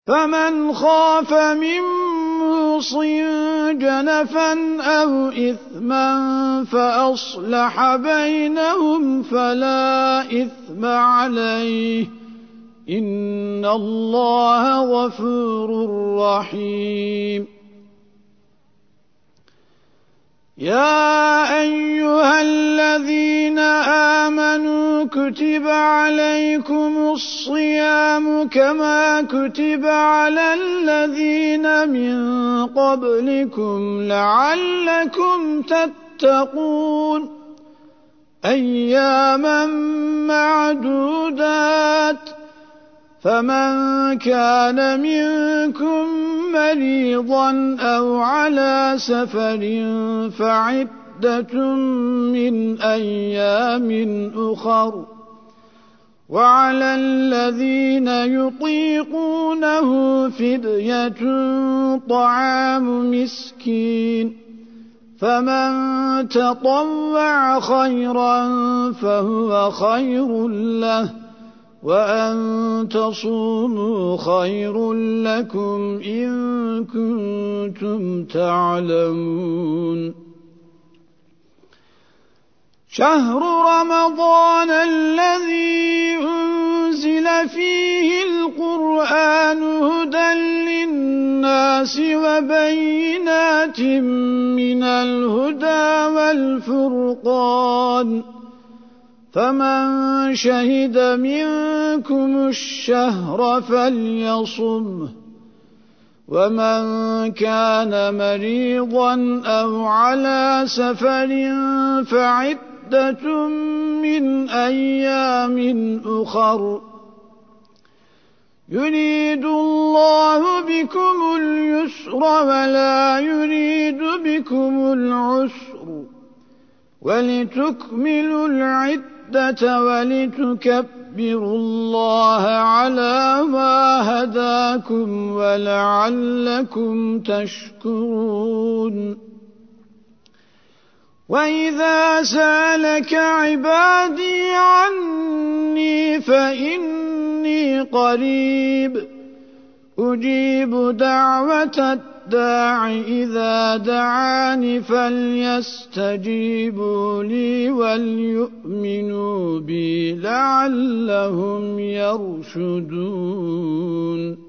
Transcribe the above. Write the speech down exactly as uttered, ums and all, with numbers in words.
فمن خاف من موص جنفا أو إثما فأصلح بينهم فلا إثم عليه إن الله غفور رحيم يا أيها الذين آمنوا كتب عليكم الصيام كما كتب على الذين من قبلكم لعلكم تتقون أياما معدودات فمن كان منكم مريضا أو على سفر فعدة من أيام أخر وعلى الذين يطيقونه فدية طعام مسكين فمن تطوع خيرا فهو خير له وأن تصوموا خير لكم إن كنتم تعلمون شهر رمضان الذي أنزل فيه القرآن هدى للناس وبينات من الهدى والفرقان فمن شهد منكم الشهر فليصمه ومن كان مريضا أو على سفر فعدة من أيام أخر يريد الله بكم اليسر ولا يريد بكم العسر ولتكملوا العدة ولتكبروا الله على ما هداكم ولعلكم تشكرون وإذا سألك عبادي عني فإني قريب أجيب دعوة الداع إذا دعاني فليستجيبوا لي وليؤمنوا بي لعلهم يرشدون